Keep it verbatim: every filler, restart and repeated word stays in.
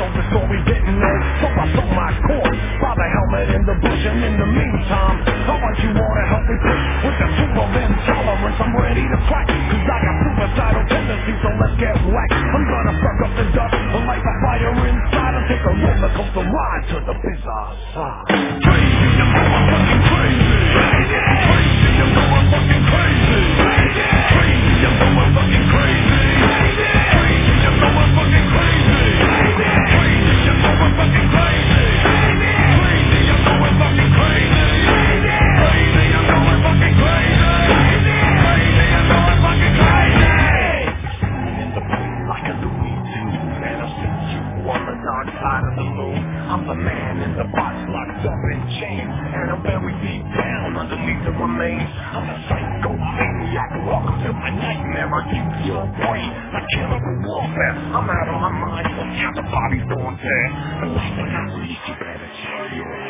told the story didn't know, so I sold my course by the helmet in the bush. And in the meantime, I want you all to help me push with the tool of intolerance. I'm ready to fight, cause I got suicidal tendencies, so let's get whacked. I'm gonna suck up the dust and light the fire inside and take a roller coaster ride to the bizarre side. Crazy, you know I'm fucking crazy. Crazy, crazy, you know I'm fucking crazy. Crazy, crazy, you know I'm fucking crazy. Crazy, crazy, you know I'm fucking crazy. Crazy, crazy, you know I'm fucking crazy. Crazy, crazy, you know I'm fucking crazy. Crazy, crazy, you know I'm fucking crazy. Crazy, crazy, you know I'm fucking crazy. In the moon like a Looney Tune, and I'll see you on the dark side of the moon. I'm the man in the box locked up in chains, and I'm buried deep down underneath the remains. I'm a psycho maniac, welcome to my nightmare. I use your brain like chemical warfare. I'm out of my mind, look how the body's going there. And last but not least, you better check your